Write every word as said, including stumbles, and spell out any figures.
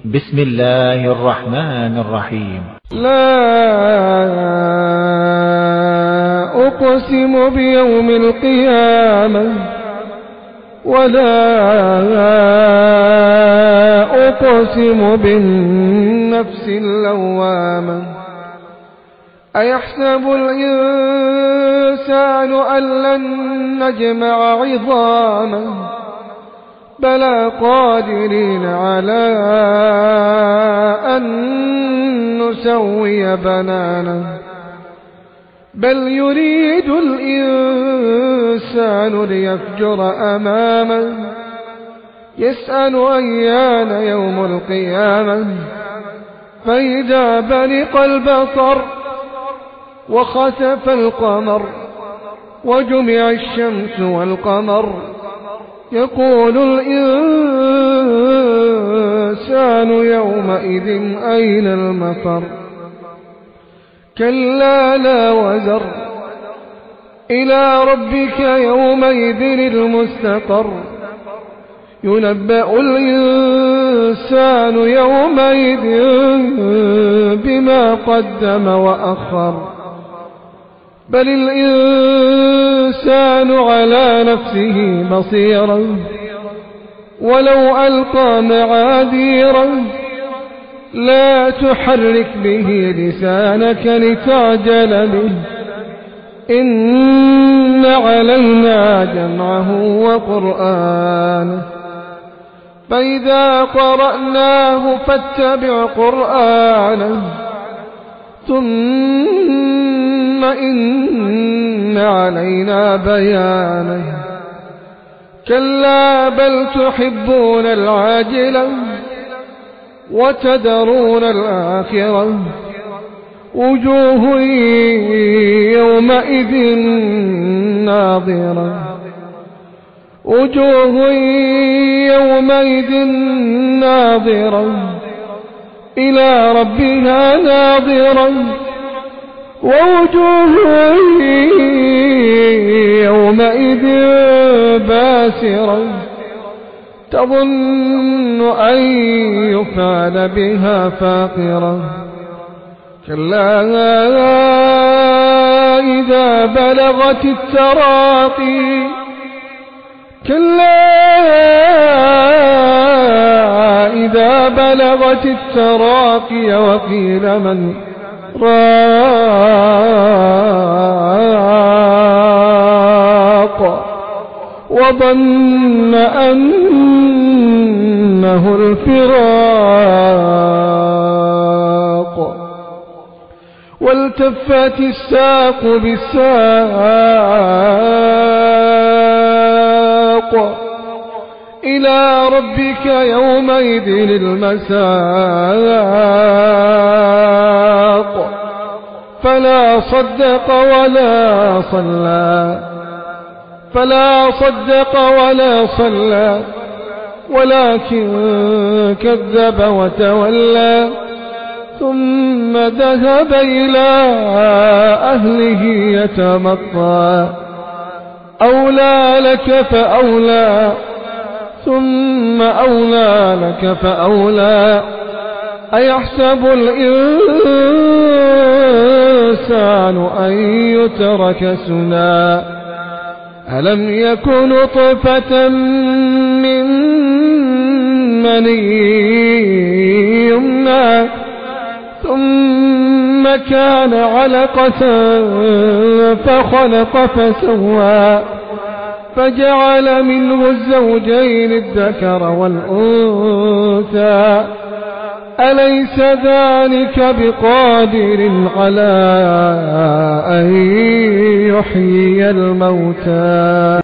بسم الله الرحمن الرحيم. لا أقسم بيوم القيامة ولا أقسم بالنفس اللوامة أيحسب الإنسان أن لن نجمع عظامه بلى قادرين على أن نسوي بنانه بل يريد الإنسان ليفجر أمامه يسأل أيان يوم القيامة فإذا برق البصر وخسف القمر وجمع الشمس والقمر يقول الإنسان يومئذ أين المفر كلا لا وزر إلى ربك يومئذ المستقر ينبأ الإنسان يومئذ بما قدم وأخر بل الإنسان على نفسه بصيرا ولو ألقى معاذيرا لا تحرك به لسانك لتعجل به إن علينا جمعه وقرآنه فإذا قرأناه فاتبع قرآنه ثم إن علينا بيانه كلا بل تحبون العاجلة وتذرون الآخرة وجوه يومئذ ناظرة وجوه يومئذ ناظرة إلى ربها ناظرة ووجوه يومئذ باسرة تظن أن يفعل بها فاقرة كلا إذا بلغت التراقي كلا إذا بلغت التراقي وقيل من راق وظن أنه الفراق والتفت الساق بالساق إلى ربك يومئذ المساق فلا صدق ولا صلى فلا صدق ولا صلى ولكن كذب وتولى ثم ذهب إلى أهله يتمطى أولى لك فأولى ثم أولى لك فأولى أيحسب الإنسان أن يترك سدى ألم يكن نطفة من مني يمنى ثم كان علقة فخلق فسوى فجعل منه الزوجين الذكر والأنثى أليس ذلك بقادر على أن يحيي الموتى